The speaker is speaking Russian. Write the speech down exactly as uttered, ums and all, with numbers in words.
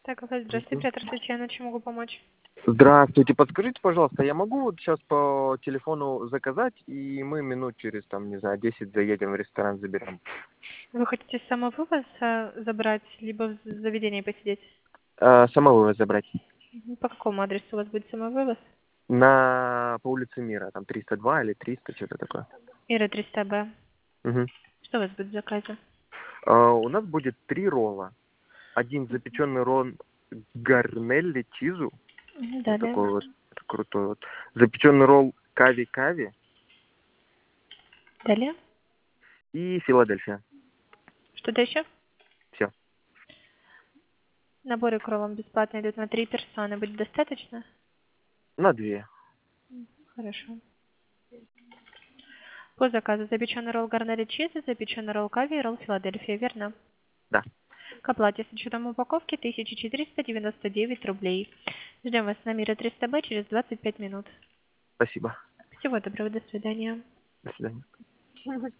Так, ага, здравствуйте, Петр, Татьяна, чем могу помочь? Здравствуйте, подскажите, пожалуйста, я могу вот сейчас по телефону заказать, и мы минут через, там, не знаю, десять заедем в ресторан, заберем. Вы хотите самовывоз а, забрать, либо в заведении посидеть? А, самого забрать. Мгм. По какому адресу у вас будет самовывоз? На, по улице Мира, там триста два или триста, что-то такое. Ира триста Б. Мгм. Что у вас будет в заказе? А, у нас будет три ролла. Один запеченный ролл гарнелли чизу, Мгм, вот далее. такой вот крутой вот. Запеченный ролл кави-кави Далее. и Филадельфия. Что-то еще? Все. Набор икру вам бесплатно идет на три персоны. Будет достаточно? На две. Хорошо. По заказу запеченный ролл гарнери чиз, запеченный ролл кави и ролл Филадельфия, верно? Да. К оплате с учетом упаковки тысяча четыреста девяносто девять рублей. Ждем вас на Мира триста Б через двадцать пять минут. Спасибо. Всего доброго, до свидания. До свидания.